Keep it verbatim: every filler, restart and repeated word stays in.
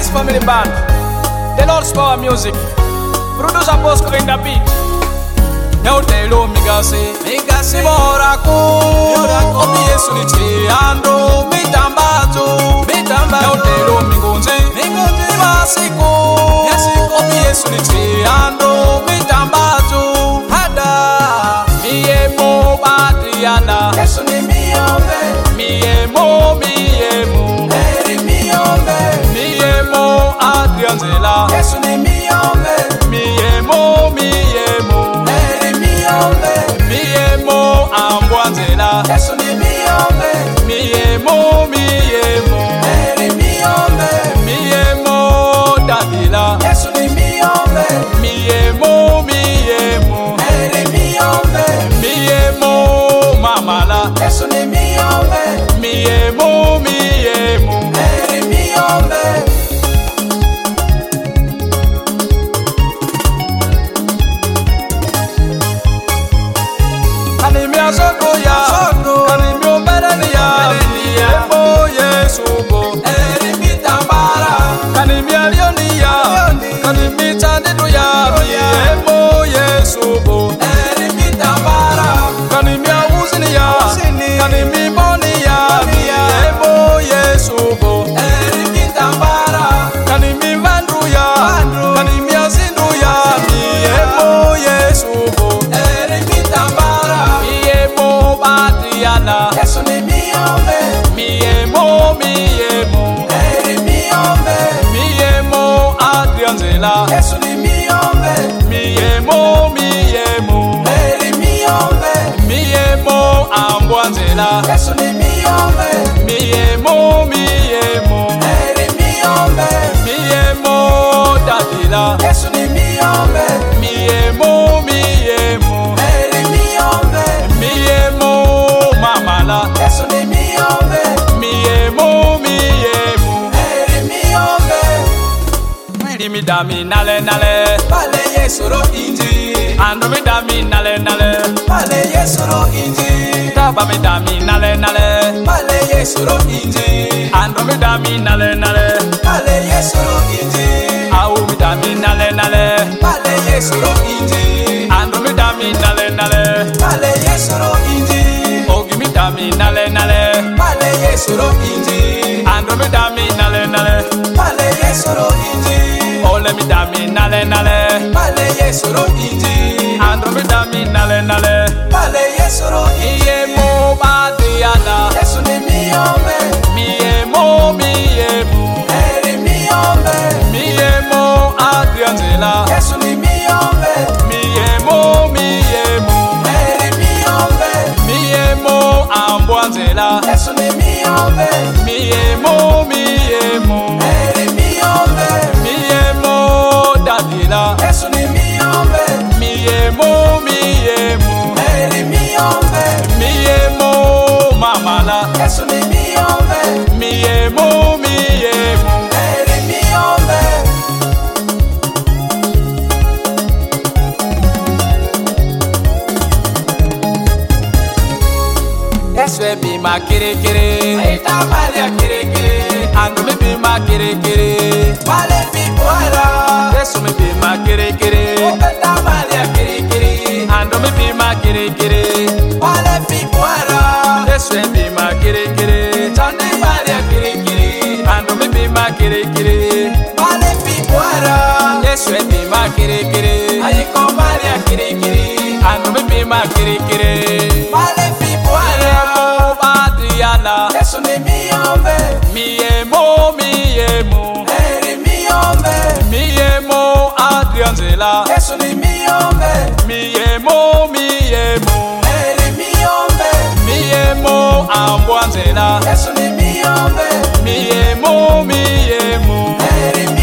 Nice family band. The Lord's Power Music. Producer Bosco in the beat. Now telo migase, migase moraku. Omi Yesu ni chiando, mitambazo, mitambazo. Now telo migonze, migonze masiko. Omi Yesu ni chiando, mitambazo. Hada, miemo batiana. Yesu ni miombe, miemo miemo. Eri miombe, miemo Adrianzela. Yesu ni miombe, miemo miemo. Eri miombe, miemo Ambwanzela. Yesu ni miombe, miemo miemo. Eri miombe, miemo Davila. Yesu ni miombe, miemo miemo. Eri miombe, miemo Mamala. Yesu ni miombe, miemo miemo. Eri miombe. Kanimia soto ya, kanimio bereni ya, miemo Yesu bo. Eri mitambara, kanimia lioni ya, kanimi chandidu ya, miemo Yesu bo. Eri mitambara, kanimia uzini ya, kanimi boni ya, miemo Yesu bo. Eri mitambara, kanimi vandru ya, kanimi azindu ya, miemo Yesu bo. Eri mitambara, miemo Adriana. Yesu ni miombe, miemo miemo. Eri miombe, miemo Adrianzela. Yesu ni miombe, miemo miemo. Eri miombe, miemo Ambwanzela. Yesu ni miombe, miemo miemo. Eri miombe, miemo Davila. Yesu ni miombe, miemo miemo. Eri miombe, miemo Mamala. Yesu ni miombe, miemo miemo. Eri miombe, mwili midami nale nale. Pale Yesu ro inji. Ando midami nale nale. Pale Yesu ro inji. Taba midami nale nale. Pale Yesu ro inji. Ando midami nale nale. Pale Yesu ro inji. Au midami nale nale. Pale Yesu ro inji. Ando midami nale nale. Pale Yesu ro inji. Ogi midami nale nale. Pale Yesu ro inji. Ando midami nale nale. Pale Yesu ro inji. Ole midami nale nale. Pale Yesu ro inji. Ando midami nale nale. Pale Yesu ro inji. Miemo Badiana. Yesu ni miombe, miemo miemo. Eri miombe, miemo Adrianzela. Yesu ni miombe, miemo miemo. Eri miombe, miemo Ambwanzela. Yesu ni miombe, miemo miemo. Eri miombe, miemo Davila. Yesu ni miombe, miemo miemo. Eri miombe, miemo Mamala. Yesu ni miombe, miemo miemo. Eri miombe. Yesu e bima kere kere, aita malia kere kere. Ando me bima kere kere, vale pipuara. Yesu me bima kere kere, opeta malia kere kere. Ando me bima kere kere, vale pipuara. Yesu e bima kere kere, chande malia kere kere. Ando me bima kere kere, vale pipuara. Yesu e bima kere kere, ayiko malia kere kere. Ando me bima kere kere, vale pipuara. Adriana. Yesu ni miombe, miemo miemo. Eri miombe, miemo Adrianzela. Yesu ni miombe, miemo miemo. Eri miombe, miemo Ambwanzela. Yesu ni miombe, miemo miemo. Eri